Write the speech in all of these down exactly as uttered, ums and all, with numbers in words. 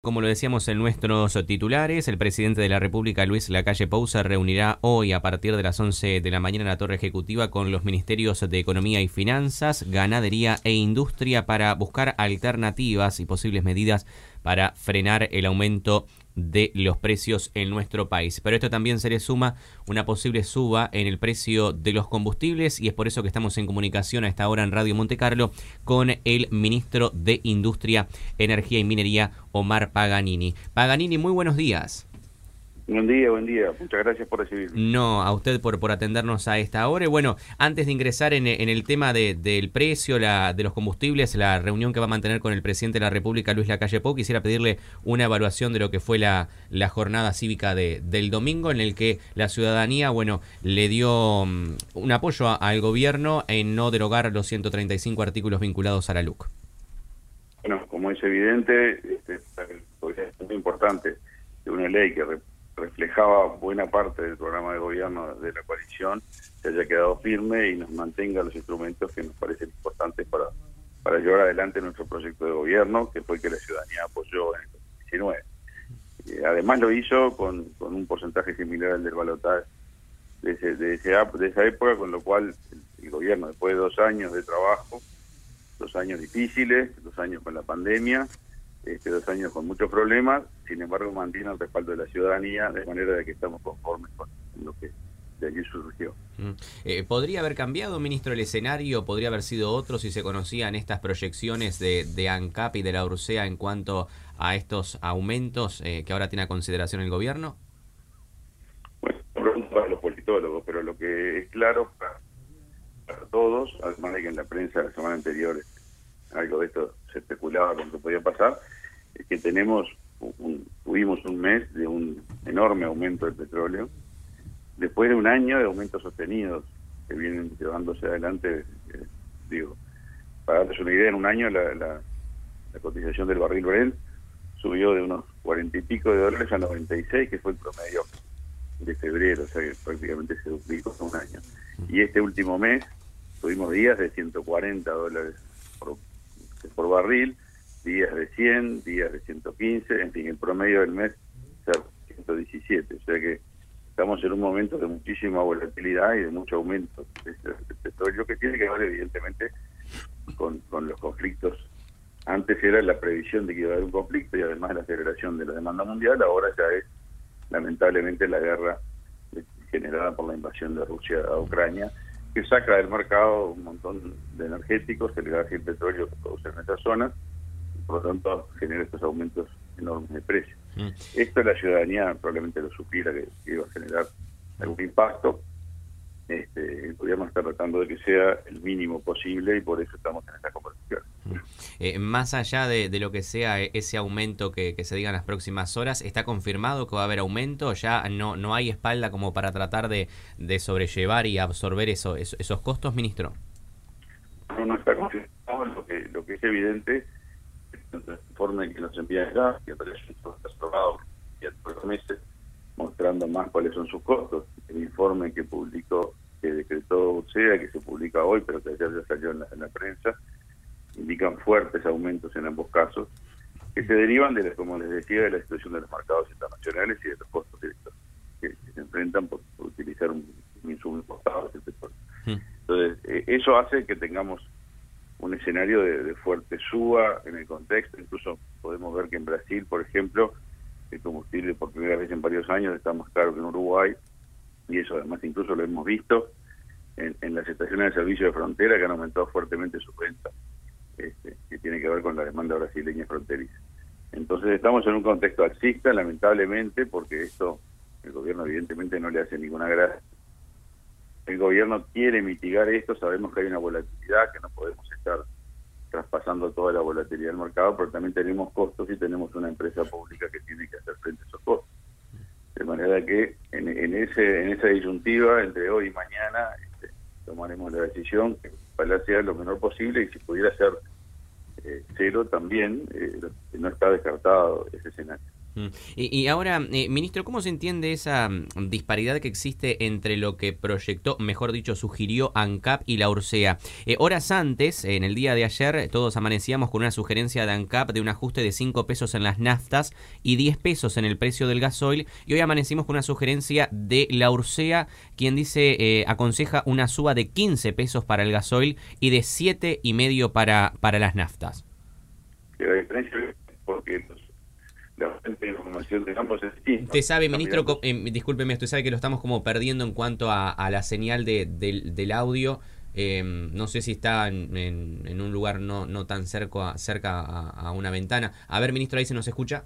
Como lo decíamos en nuestros titulares, el presidente de la República, Luis Lacalle Pou, se reunirá hoy a partir de las once de la mañana en la Torre Ejecutiva con los ministerios de Economía y Finanzas, Ganadería e Industria para buscar alternativas y posibles medidas para frenar el aumento de los precios en nuestro país. Pero esto también se le suma una posible suba en el precio de los combustibles y es por eso que estamos en comunicación a esta hora en Radio Monte Carlo con el ministro de Industria, Energía y Minería, Omar Paganini. Paganini, muy buenos días. Buen día, buen día. Muchas gracias por recibirme. No, a usted por, por atendernos a esta hora. Y bueno, antes de ingresar en, en el tema de, del precio la, de los combustibles, la reunión que va a mantener con el presidente de la República, Luis Lacalle Pou, quisiera pedirle una evaluación de lo que fue la, la jornada cívica de, del domingo, en el que la ciudadanía, bueno, le dio um, un apoyo a, al gobierno en no derogar los ciento treinta y cinco artículos vinculados a la L U C. Bueno, como es evidente, este, es muy importante que una ley que reflejaba buena parte del programa de gobierno de la coalición se haya quedado firme y nos mantenga los instrumentos que nos parecen importantes para, para llevar adelante nuestro proyecto de gobierno, que fue el que la ciudadanía apoyó en el dos mil diecinueve. Eh, además lo hizo con, con un porcentaje similar al del balotaje de, ese, de, ese, de esa época, con lo cual el, el gobierno, después de dos años de trabajo, dos años difíciles, dos años con la pandemia, Este, dos años con muchos problemas, sin embargo mantiene el respaldo de la ciudadanía, de manera de que estamos conformes con lo que de allí surgió. Mm. Eh, ¿Podría haber cambiado, ministro, el escenario? ¿Podría haber sido otro si se conocían estas proyecciones de, de ANCAP y de la URSEA en cuanto a estos aumentos eh, que ahora tiene a consideración el gobierno? Bueno, pregunta para los politólogos, pero lo que es claro para, para todos, además de que en la prensa la semana anterior algo de esto se especulaba con lo que podía pasar, es que tenemos un, tuvimos un mes de un enorme aumento del petróleo, después de un año de aumentos sostenidos que vienen llevándose adelante. Eh, digo, para darles una idea, en un año la, la, la cotización del barril Brent subió de unos cuarenta y pico de dólares a noventa y seis, que fue el promedio de febrero, o sea que prácticamente se duplicó en un año. Y este último mes tuvimos días de ciento cuarenta dólares por por barril, días de cien, días de ciento quince, en fin, el promedio del mes es ciento diecisiete, o sea que estamos en un momento de muchísima volatilidad y de mucho aumento del petróleo, que tiene que ver evidentemente con, con los conflictos. Antes era la previsión de que iba a haber un conflicto y además la aceleración de la demanda mundial, ahora ya es lamentablemente la guerra generada por la invasión de Rusia a Ucrania, que saca del mercado un montón de energéticos, el gas y el petróleo que producen en esas zonas, y por lo tanto genera estos aumentos enormes de precios. Mm. Esto la ciudadanía probablemente lo supiera que, que iba a generar algún impacto. Este, el gobierno está tratando de que sea el mínimo posible y por eso estamos en esta conversación. Mm. Eh, más allá de, de lo que sea ese aumento que, que se diga en las próximas horas, ¿está confirmado que va a haber aumento? ¿Ya no no hay espalda como para tratar de, de sobrellevar y absorber eso, eso, esos costos, ministro? No, no está confirmado. Lo que, lo que es evidente es el informe que nos envía acá, que aparece aprobado por los meses, mostrando más cuáles son sus costos. El informe que publicó, que decretó U R S E A, que se publica hoy, pero que ayer ya salió en la, en la prensa, indican fuertes aumentos en ambos casos, que se derivan, de, como les decía, de la situación de los mercados internacionales y de los costos directos que, que se enfrentan por, por utilizar un, un insumo importado, el petróleo. Sí. Entonces, eh, eso hace que tengamos un escenario de, de fuerte suba en el contexto. Incluso podemos ver que en Brasil, por ejemplo, el combustible por primera vez en varios años está más caro que en Uruguay, y eso además incluso lo hemos visto en, en las estaciones de servicio de frontera, que han aumentado fuertemente su venta, este, que tiene que ver con la demanda brasileña fronteriza. Entonces estamos en un contexto alcista, lamentablemente, porque esto el gobierno evidentemente no le hace ninguna gracia. El gobierno quiere mitigar esto, sabemos que hay una volatilidad, que no podemos estar traspasando toda la volatilidad del mercado, pero también tenemos costos y tenemos una empresa pública que tiene que hacer frente a esos costos. De manera que en, en ese en esa disyuntiva, entre hoy y mañana, este, tomaremos la decisión que ojalá sea lo menor posible, y si pudiera ser eh, cero también, eh, no está descartado ese escenario. Y, y ahora, eh, ministro, ¿cómo se entiende esa mm, disparidad que existe entre lo que proyectó, mejor dicho, sugirió ANCAP y la Ursea? Eh, horas antes, en el día de ayer, todos amanecíamos con una sugerencia de ANCAP de un ajuste de cinco pesos en las naftas y diez pesos en el precio del gasoil, y hoy amanecimos con una sugerencia de la Ursea, quien dice, eh, aconseja una suba de quince pesos para el gasoil y de siete y medio para, para las naftas. La diferencia es porque los la fuente de información de ambos es distinta. Usted sabe, ministro, eh, discúlpeme, usted sabe que lo estamos como perdiendo en cuanto a, a la señal de, de, del audio. Eh, no sé si está en, en, en un lugar no, no tan cerca, cerca a, a una ventana. A ver, ministro, ahí se nos escucha.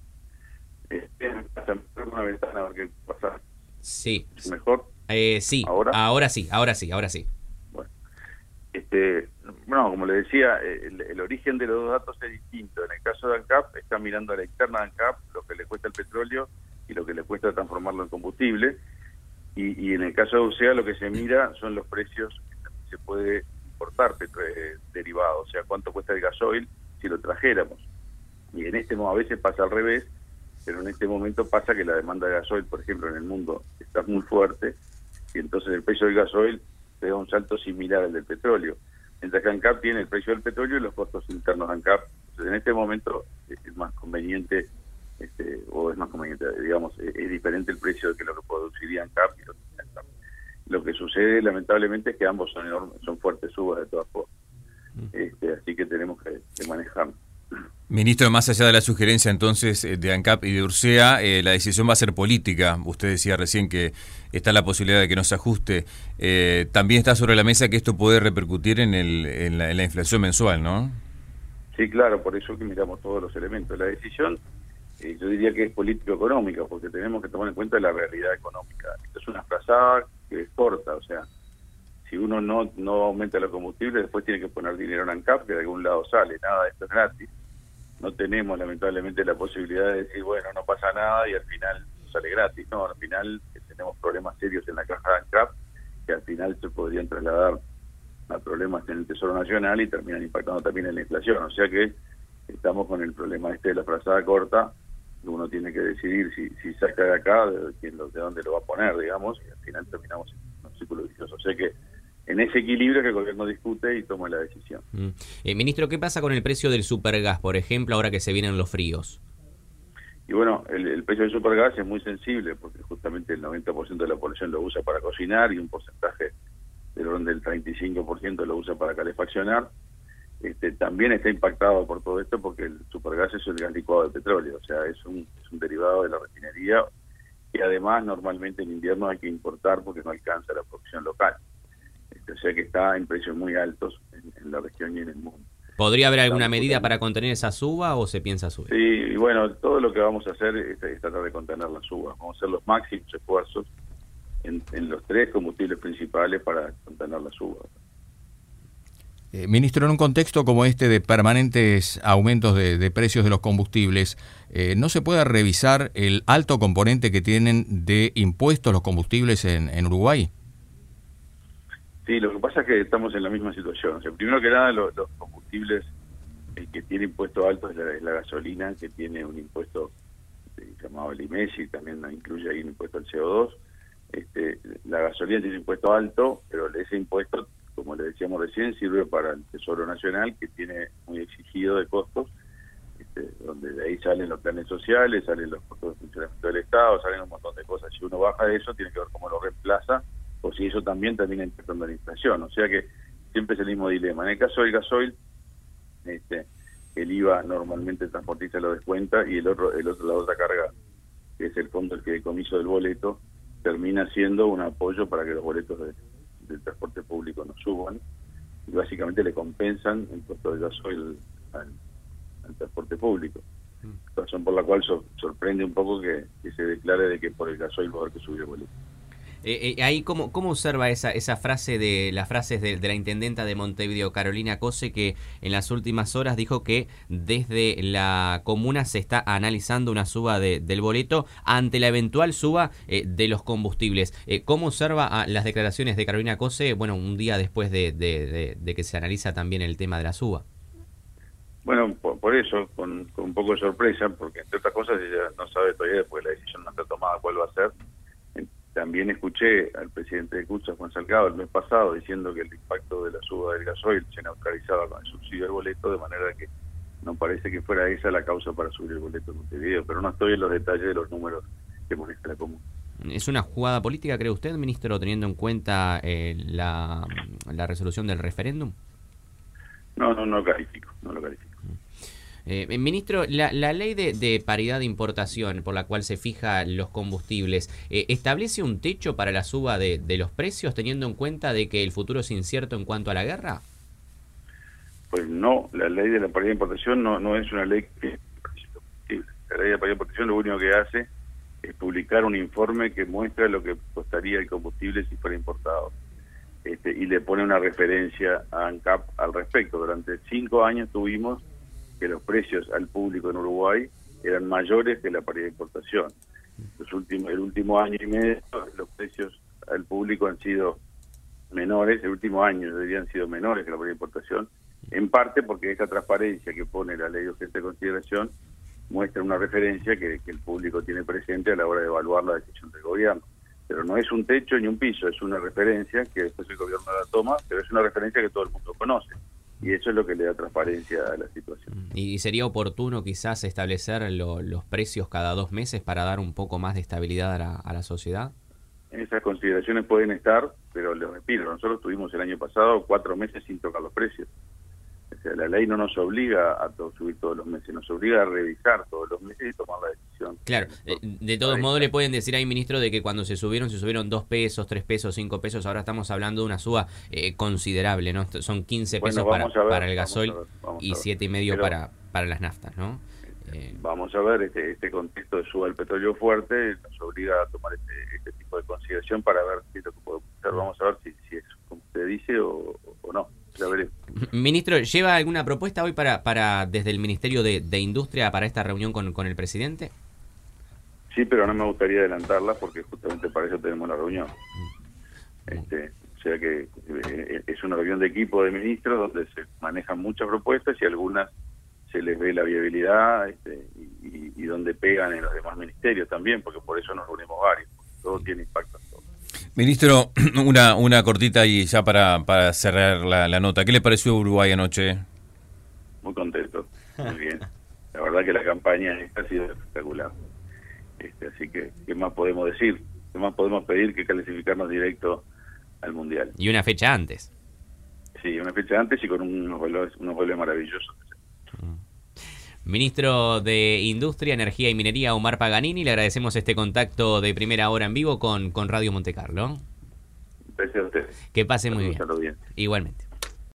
Eh, una ventana, a ver qué pasa. Sí. ¿Mejor? Eh, sí, ¿Ahora? ahora sí, ahora sí, ahora sí. Bueno, este, bueno, como le decía, el, el origen de los dos datos es distinto. En el caso de ANCAP, está mirando a la interna de ANCAP lo que le cuesta el petróleo y lo que le cuesta transformarlo en combustible. Y, y en el caso de Ursea, lo que se mira son los precios que se puede importar eh, derivados, o sea, cuánto cuesta el gasoil si lo trajéramos. Y en este momento, a veces pasa al revés, pero en este momento pasa que la demanda de gasoil, por ejemplo, en el mundo está muy fuerte, y entonces el precio del gasoil te da un salto similar al del petróleo. Mientras que ANCAP tiene el precio del petróleo y los costos internos de ANCAP. Entonces, en este momento es más conveniente, este, o es más conveniente, digamos, es, es diferente el precio de que lo que produciría ANCAP y lo que ANCAP. Lo que sucede, lamentablemente, es que ambos son enormes, son fuertes subas de todas formas. Este, así que tenemos que, que manejarlo. Ministro, más allá de la sugerencia entonces de ANCAP y de Ursea, eh, la decisión va a ser política. Usted decía recién que está la posibilidad de que no se ajuste. Eh, también está sobre la mesa que esto puede repercutir en, el, en, la, en la inflación mensual, ¿no? Sí, claro, por eso que miramos todos los elementos. La decisión, eh, yo diría que es político-económica, porque tenemos que tomar en cuenta la realidad económica. Esto es una frazada que es corta, o sea, si uno no, no aumenta los combustibles, después tiene que poner dinero en ANCAP, que de algún lado sale. Nada de esto es gratis. No tenemos lamentablemente la posibilidad de decir, bueno, no pasa nada y al final sale gratis. No, al final eh, tenemos problemas serios en la caja de ANCAP que al final se podrían trasladar a problemas en el Tesoro Nacional y terminan impactando también en la inflación. O sea que estamos con el problema este de la frazada corta. Uno tiene que decidir si, si saca de acá, de, quién lo, de dónde lo va a poner, digamos, y al final terminamos en un círculo vicioso. O sea que en ese equilibrio que el gobierno discute y toma la decisión. Mm. Eh, ministro, ¿qué pasa con el precio del supergas, por ejemplo, ahora que se vienen los fríos? Y bueno, el, el precio del supergas es muy sensible porque justamente el noventa por ciento de la población lo usa para cocinar y un porcentaje del orden del treinta y cinco por ciento lo usa para calefaccionar. Este, también está impactado por todo esto porque el supergas es el gas licuado de petróleo, o sea, es un, es un derivado de la refinería y además normalmente en invierno hay que importar porque no alcanza la producción local. Este, o sea que está en precios muy altos en, en la región y en el mundo. ¿Podría haber alguna medida para contener esa suba o se piensa subir? Sí, y bueno, todo lo que vamos a hacer es, es tratar de contener la suba. Vamos a hacer los máximos esfuerzos en, en los tres combustibles principales para contener la suba. Eh, ministro, en un contexto como este de permanentes aumentos de, de precios de los combustibles, eh, ¿no se puede revisar el alto componente que tienen de impuestos los combustibles en, en Uruguay? Sí, lo que pasa es que estamos en la misma situación. O sea, primero que nada, los, los combustibles el que tiene impuesto alto es la, es la gasolina, que tiene un impuesto eh, llamado el I M E S y también incluye ahí un impuesto al C O dos. Este, la gasolina tiene un impuesto alto, pero ese impuesto, como le decíamos recién, sirve para el Tesoro Nacional, que tiene muy exigido de costos, este, donde de ahí salen los planes sociales, salen los costos de funcionamiento del Estado, salen un montón de cosas. Si uno baja de eso, tiene que ver cómo lo reemplaza, o si eso también termina impactando la inflación. O sea que siempre es el mismo dilema. En el caso del gasoil, este, el I V A normalmente el transportista lo descuenta y el otro, el otro la otra carga, que es el fondo el que decomiso del boleto, termina siendo un apoyo para que los boletos de, del transporte público no suban y básicamente le compensan el costo del gasoil al, al transporte público. Mm. Razón por la cual so, sorprende un poco que, que se declare de que por el gasoil va a haber que subir el boleto. Eh, eh, ahí cómo, cómo observa esa esa frase de las frases de, de la intendenta de Montevideo, Carolina Cose, que en las últimas horas dijo que desde la comuna se está analizando una suba de, del boleto ante la eventual suba eh, de los combustibles? Eh, ¿Cómo observa a las declaraciones de Carolina Cose, bueno, un día después de, de, de, de que se analiza también el tema de la suba? Bueno, por, por eso, con, con un poco de sorpresa, porque entre otras cosas ella no sabe todavía, porque la decisión no está tomada cuál va a ser. También escuché al presidente de CUTSA, Juan Salgado, el mes pasado, diciendo que el impacto de la suba del gasoil se neutralizaba con el subsidio del boleto, de manera que no parece que fuera esa la causa para subir el boleto en Montevideo, pero no estoy en los detalles de los números que maneja la común. ¿Es una jugada política, cree usted, ministro, teniendo en cuenta eh, la, la resolución del referéndum? No, no, no lo califico, no lo califico. Eh, ministro, la, la ley de, de paridad de importación por la cual se fijan los combustibles, eh, ¿establece un techo para la suba de, de los precios teniendo en cuenta de que el futuro es incierto en cuanto a la guerra? Pues no, la ley de la paridad de importación no, no es una ley que... La ley de paridad de importación lo único que hace es publicar un informe que muestra lo que costaría el combustible si fuera importado. Este, y le pone una referencia a ANCAP al respecto. Durante cinco años tuvimos que los precios al público en Uruguay eran mayores que la paridad de importación. Los últimos, el último año y medio los precios al público han sido menores, el último año deberían sido menores que la paridad de importación, en parte porque esa transparencia que pone la ley de urgente consideración muestra una referencia que, que el público tiene presente a la hora de evaluar la decisión del gobierno. Pero no es un techo ni un piso, es una referencia que después el gobierno la toma, pero es una referencia que todo el mundo conoce. Y eso es lo que le da transparencia a la situación. ¿Y sería oportuno quizás establecer lo, los precios cada dos meses para dar un poco más de estabilidad a la, a la sociedad? Esas consideraciones pueden estar, pero les repito, nosotros tuvimos el año pasado cuatro meses sin tocar los precios. O sea, la ley no nos obliga a to- subir todos los meses, nos obliga a revisar todos los meses y tomar la decisión. Claro, de, de todos modos le pueden decir ahí, ministro, de que cuando se subieron, se subieron dos pesos, tres pesos, cinco pesos, ahora estamos hablando de una suba eh, considerable, ¿no? Son quince pesos bueno, para, ver, para el gasoil y ver. siete y medio Pero, para, para las naftas, ¿no? Eh, vamos a ver, este, este contexto de suba del petróleo fuerte nos obliga a tomar este, este tipo de consideración para ver si lo que podemos hacer, vamos a ver si, si es como usted dice o, o no. Ya veremos. Ministro, ¿lleva alguna propuesta hoy para, para desde el Ministerio de, de Industria para esta reunión con, con el presidente? Sí, pero no me gustaría adelantarla porque justamente para eso tenemos la reunión. Este, o sea que eh, es una reunión de equipo de ministros donde se manejan muchas propuestas y algunas se les ve la viabilidad este, y, y, y donde pegan en los demás ministerios también, porque por eso nos reunimos varios. Todo tiene impacto en todo. Ministro, una una cortita y ya para, para cerrar la, la nota. ¿Qué le pareció Uruguay anoche? Muy contento, muy bien. La verdad que la campaña esta ha sido espectacular. Este, así que, ¿qué más podemos decir? ¿Qué más podemos pedir que calificarnos directo al Mundial? Y una fecha antes. Sí, una fecha antes y con unos vuelos, unos vuelos maravillosos. Ministro de Industria, Energía y Minería, Omar Paganini, le agradecemos este contacto de primera hora en vivo con, con Radio Montecarlo. Gracias a ustedes. Que pase muy bien. bien. Igualmente.